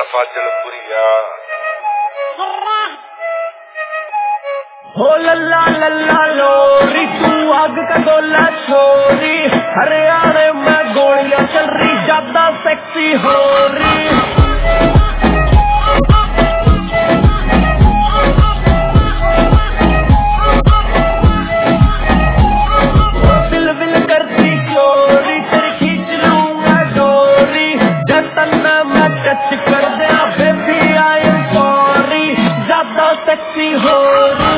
फाजलपुरिया। हो लल्ला लल्ला लोरी तू आग का गोला छोरी, हरियाणा में गोलियां चल रही ज्यादा सेक्सी हो रही। बिल बिल करती चोरी तेरी खींच लूंगा डोरी, जतन मैं टच कर दे बेबी आई एम सॉरी, ज्यादा सेक्सी हो रही।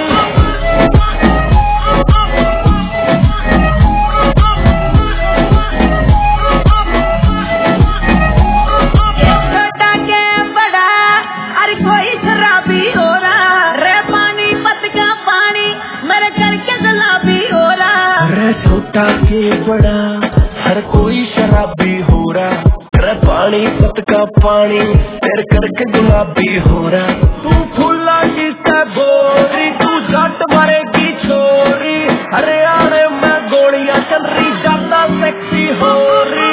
छोटा के बड़ा हर कोई शराबी हो रहा, तेरा पानी पत का पानी तेरे करके गुलाबी हो रहा। तू फूला जिसका गोरी तू झट मारेगी छोरी, हरियाणा में गोलियां चल रही ज्यादा सेक्सी हो रही।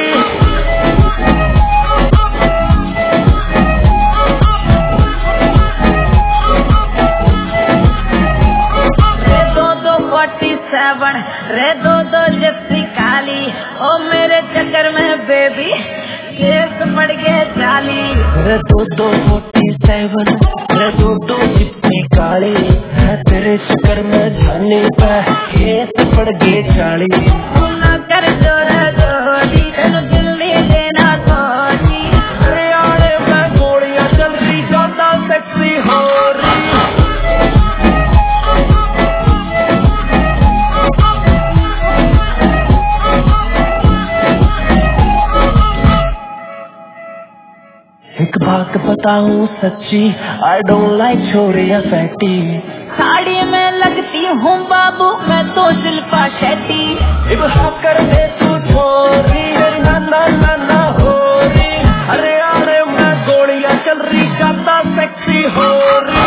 रे दो जफ्ती काली ओ मेरे चक्कर में बेबी केस पड़ गए जाली। रे दो 47 रे दो जफ्ती काली तेरे चक्कर में जाने पे केस पड़ गए जाली। ना कर जोरा जोड़ी तेनु दिल्ली लेना थोड़ी, हरियाणा में गोलियां चल रही ज्यादा सेक्सी हो रही। एक बात बताऊं सच्ची आई डोंट लाइक छोरियां फैटी, साड़ी में लगती हूँ बाबू मैं तो शिल्पा शेट्टी। अब कर दे तू छोरी मेरी नाना नाना हो रही, हरियाणा में गोलियां चल रही ज्यादा सेक्सी हो रही।